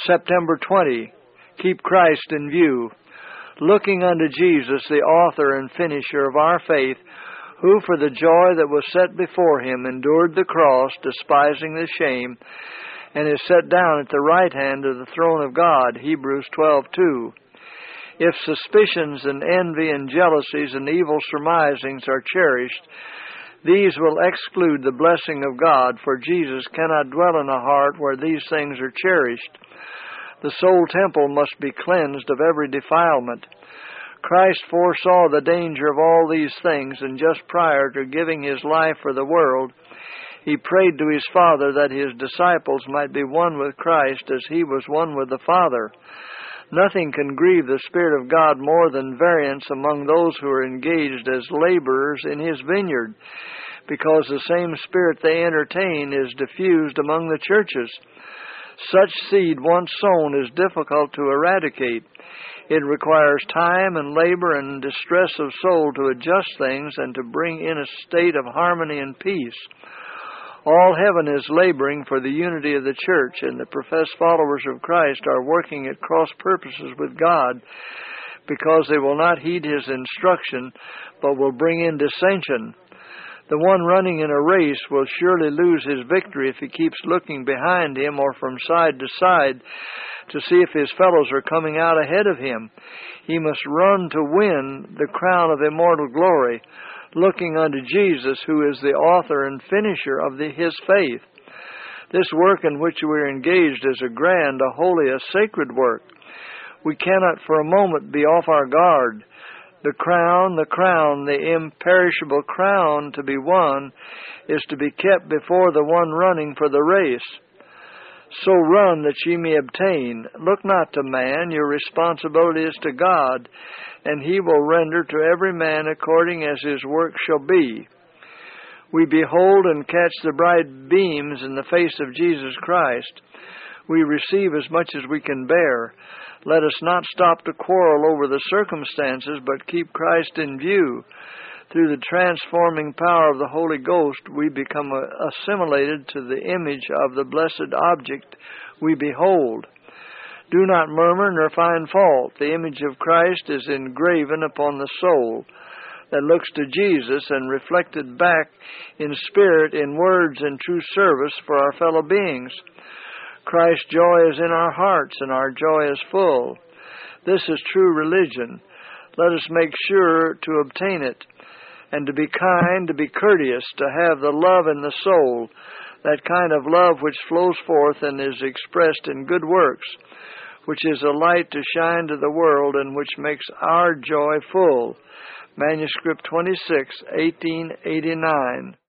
September 20. Keep Christ in view. Looking unto Jesus, the author and finisher of our faith, who for the joy that was set before him endured the cross, despising the shame, and is set down at the right hand of the throne of God. Hebrews 12:2. If suspicions and envy and jealousies and evil surmisings are cherished, these will exclude the blessing of God, for Jesus cannot dwell in a heart where these things are cherished. The soul temple must be cleansed of every defilement. Christ foresaw the danger of all these things, and just prior to giving his life for the world, he prayed to his Father that his disciples might be one with Christ as he was one with the Father. Nothing can grieve the Spirit of God more than variance among those who are engaged as laborers in his vineyard, because the same Spirit they entertain is diffused among the churches. Such seed once sown is difficult to eradicate. It requires time and labor and distress of soul to adjust things and to bring in a state of harmony and peace. All heaven is laboring for the unity of the church, and the professed followers of Christ are working at cross purposes with God, because they will not heed his instruction, but will bring in dissension. The one running in a race will surely lose his victory if he keeps looking behind him or from side to side to see if his fellows are coming out ahead of him. He must run to win the crown of immortal glory, looking unto Jesus, who is the author and finisher of his faith. This work in which we are engaged is a grand, a holy, a sacred work. We cannot for a moment be off our guard. The crown, the imperishable crown to be won, is to be kept before the one running for the race. So run that ye may obtain. Look not to man, your responsibility is to God, and he will render to every man according as his work shall be. We behold and catch the bright beams in the face of Jesus Christ. We receive as much as we can bear. Let us not stop to quarrel over the circumstances, but keep Christ in view. Through the transforming power of the Holy Ghost, we become assimilated to the image of the blessed object we behold. Do not murmur nor find fault. The image of Christ is engraven upon the soul that looks to Jesus and reflected back in spirit, in words, and true service for our fellow beings. Christ's joy is in our hearts, and our joy is full. This is true religion. Let us make sure to obtain it, and to be kind, to be courteous, to have the love in the soul, that kind of love which flows forth and is expressed in good works, which is a light to shine to the world and which makes our joy full. Manuscript 26, 1889.